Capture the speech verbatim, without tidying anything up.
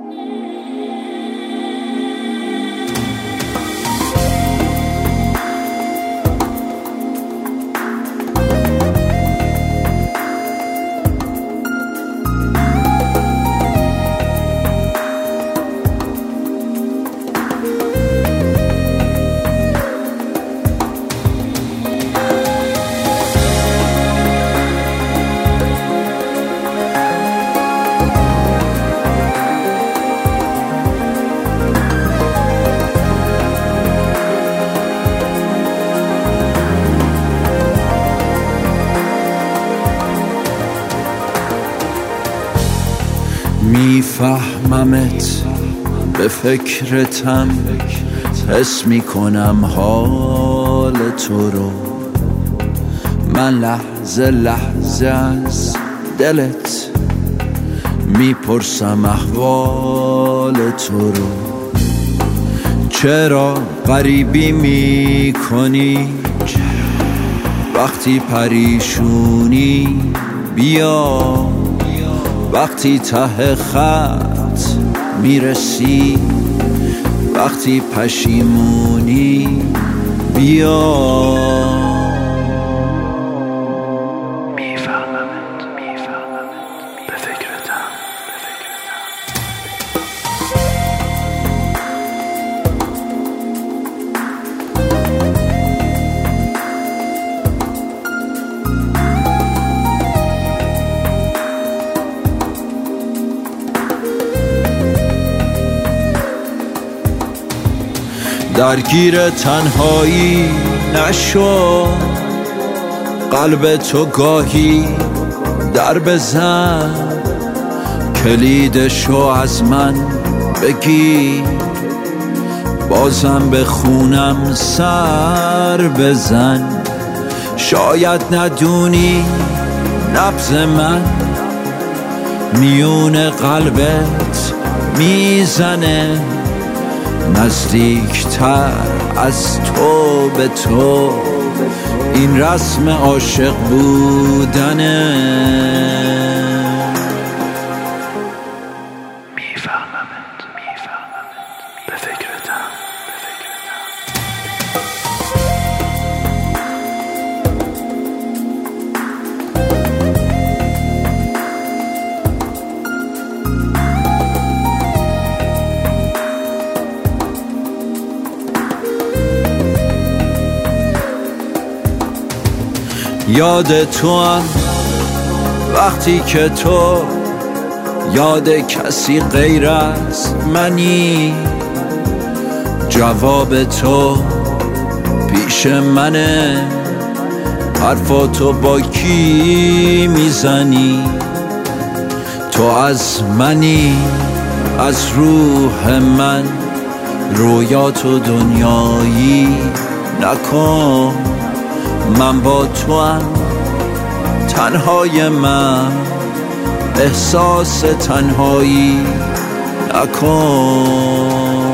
میفهممت، به فکرتم، حس میکنم حال تو رو. من لحظه لحظه از دلت میپرسم احوال تو رو. چرا غریبی میکنی وقتی پریشونی؟ بیا وقتی ته خط میرسی، وقتی پشیمونی بیا. میفهممت میفهممت به فکرتم به درگیر تنهایی نشو، قلب تو گاهی در بزن، کلیدشو از من بگی، بازم به خونم سر بزن. شاید ندونی نبض من میون قلبت میزنه، نزدیکتر از تو به تو، این رسم عاشق بودنه. میفهممت میفهممت به فکرتم به فکرتم. یاد تو هم وقتی که تو یاد کسی غیر از منی، جواب تو پیش منه، حرفاتو با کی میزنی؟ تو از منی، از روح من، رویاتو دنیایی نکن. من با تو هم تنهای من، احساس تنهایی نکن.